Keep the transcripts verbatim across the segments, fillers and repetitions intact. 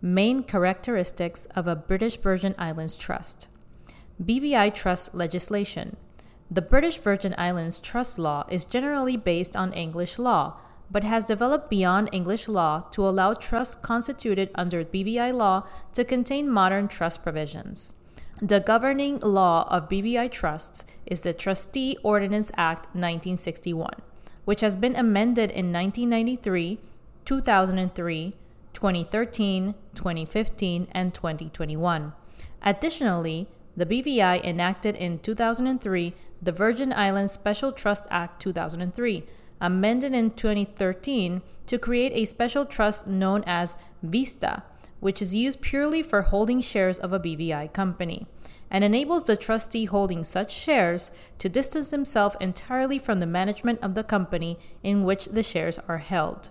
Main characteristics of a British Virgin Islands trust. B V I trust legislation. The British Virgin Islands trust law is generally based on English law, but has developed beyond English law to allow trusts constituted under B V I law to contain modern trust provisions. The governing law of B V I trusts is the Trustee Ordinance Act nineteen sixty-one, which has been amended in nineteen ninety-three, two thousand three, twenty thirteen, twenty fifteen, and twenty twenty-one. Additionally, the B V I enacted in two thousand three the Virgin Islands Special Trust Act two thousand three, amended in twenty thirteen to create a special trust known as Vista, which is used purely for holding shares of a B V I company, and enables the trustee holding such shares to distance himself entirely from the management of the company in which the shares are held.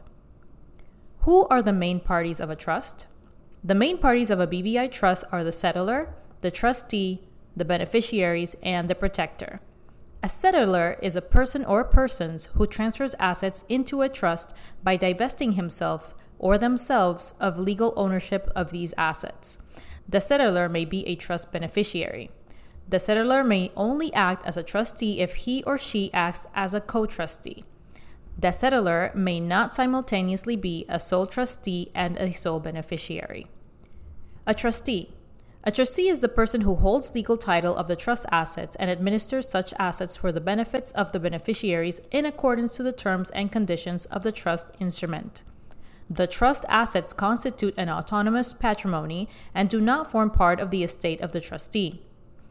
Who are the main parties of a trust? The main parties of a B V I trust are the settlor, the trustee, the beneficiaries, and the protector. A settlor is a person or persons who transfers assets into a trust by divesting himself or themselves of legal ownership of these assets. The settlor may be a trust beneficiary. The settlor may only act as a trustee if he or she acts as a co-trustee. The settlor may not simultaneously be a sole trustee and a sole beneficiary. A trustee. A trustee is the person who holds legal title of the trust assets and administers such assets for the benefits of the beneficiaries in accordance to the terms and conditions of the trust instrument. The trust assets constitute an autonomous patrimony and do not form part of the estate of the trustee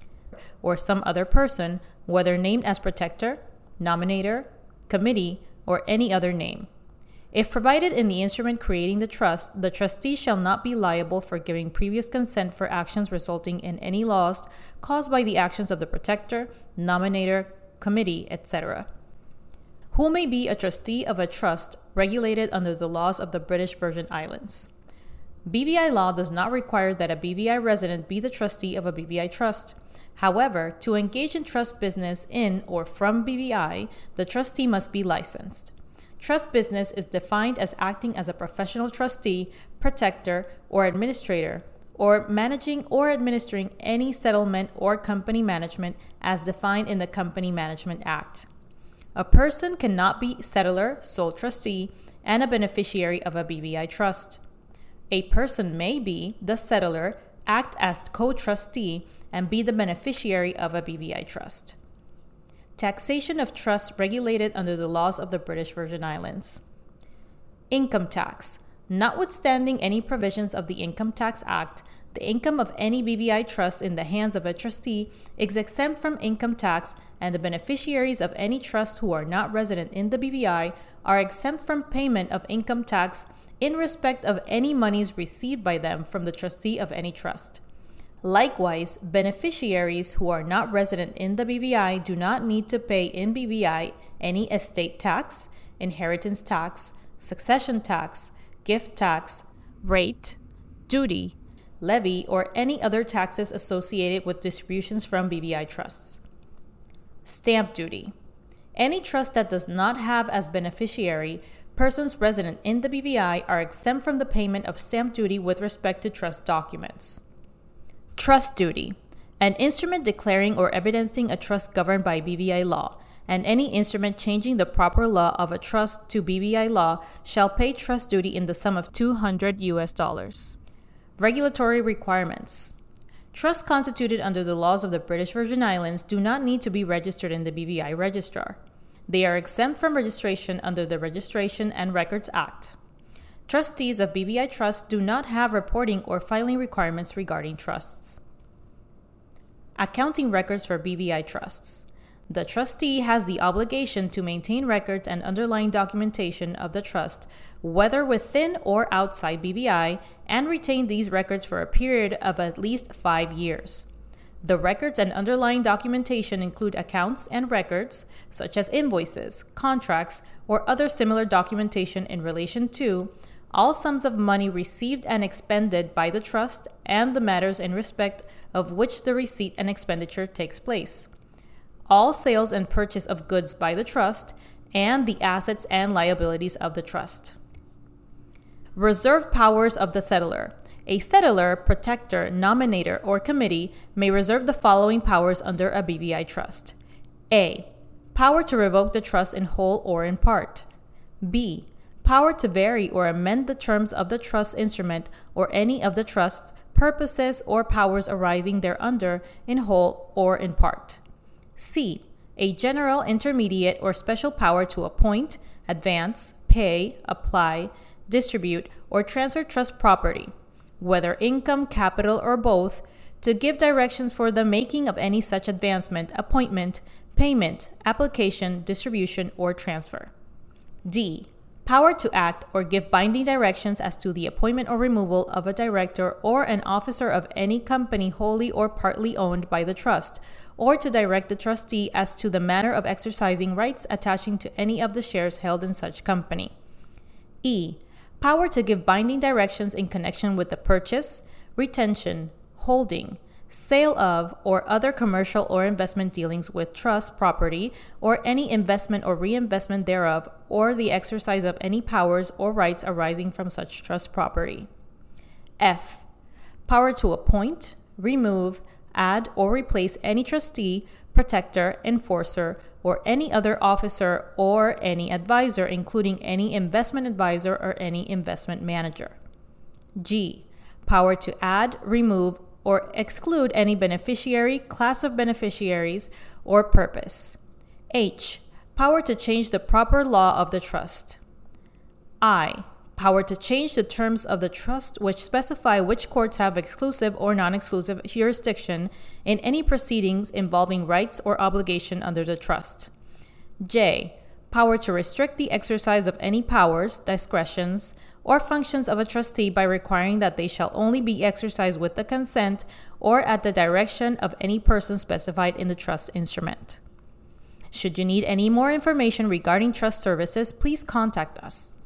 or some other person, whether named as protector, nominator, committee, or any other name. If provided in the instrument creating the trust, the trustee shall not be liable for giving previous consent for actions resulting in any loss caused by the actions of the protector, nominator, committee, et cetera. Who may be a trustee of a trust regulated under the laws of the British Virgin Islands? B V I law does not require that a B V I resident be the trustee of a B V I trust. However, to engage in trust business in or from B V I, the trustee must be licensed. Trust business is defined as acting as a professional trustee, protector, or administrator, or managing or administering any settlement or company management as defined in the Company Management Act. A person cannot be settlor, sole trustee, and a beneficiary of a B V I trust. A person may be the settlor, act as co-trustee, and be the beneficiary of a B V I trust. Taxation of trusts regulated under the laws of the British Virgin Islands. Income tax. Notwithstanding any provisions of the Income Tax Act, the income of any B V I trust in the hands of a trustee is exempt from income tax, and the beneficiaries of any trust who are not resident in the B V I are exempt from payment of income tax in respect of any monies received by them from the trustee of any trust. Likewise, beneficiaries who are not resident in the B V I do not need to pay in B V I any estate tax, inheritance tax, succession tax, gift tax, rate, duty, levy, or any other taxes associated with distributions from B V I trusts. Stamp duty. Any trust that does not have as beneficiary persons resident in the B V I are exempt from the payment of stamp duty with respect to trust documents. Trust duty. An instrument declaring or evidencing a trust governed by B V I law, and any instrument changing the proper law of a trust to B V I law shall pay trust duty in the sum of two hundred U S dollars. Regulatory requirements. Trusts constituted under the laws of the British Virgin Islands do not need to be registered in the B V I registrar. They are exempt from registration under the Registration and Records Act. Trustees of B V I trusts do not have reporting or filing requirements regarding trusts. Accounting records for B V I trusts. The trustee has the obligation to maintain records and underlying documentation of the trust, whether within or outside B V I, and retain these records for a period of at least five years. The records and underlying documentation include accounts and records, such as invoices, contracts, or other similar documentation in relation to all sums of money received and expended by the trust and the matters in respect of which the receipt and expenditure takes place, all sales and purchase of goods by the trust, and the assets and liabilities of the trust. Reserve powers of the settlor. A settlor, protector, nominator, or committee may reserve the following powers under a B V I trust. A. Power to revoke the trust in whole or in part. B. Power to vary or amend the terms of the trust instrument or any of the trust's purposes or powers arising thereunder in whole or in part. C. A general, intermediate, or special power to appoint, advance, pay, apply, distribute, or transfer trust property, whether income, capital, or both, to give directions for the making of any such advancement, appointment, payment, application, distribution, or transfer. D. Power to act or give binding directions as to the appointment or removal of a director or an officer of any company wholly or partly owned by the trust, or to direct the trustee as to the manner of exercising rights attaching to any of the shares held in such company. E. Power to give binding directions in connection with the purchase, retention, holding, sale of, or other commercial or investment dealings with trust property, or any investment or reinvestment thereof, or the exercise of any powers or rights arising from such trust property. F. Power to appoint, remove, add, or replace any trustee, protector, enforcer, or any other officer or any advisor, including any investment advisor or any investment manager. G. Power to add, remove, or exclude any beneficiary, class of beneficiaries, or purpose. H. Power to change the proper law of the trust. I. Power to change the terms of the trust which specify which courts have exclusive or non-exclusive jurisdiction in any proceedings involving rights or obligation under the trust. J. Power to restrict the exercise of any powers, discretions, or functions of a trustee by requiring that they shall only be exercised with the consent or at the direction of any person specified in the trust instrument. Should you need any more information regarding trust services, please contact us.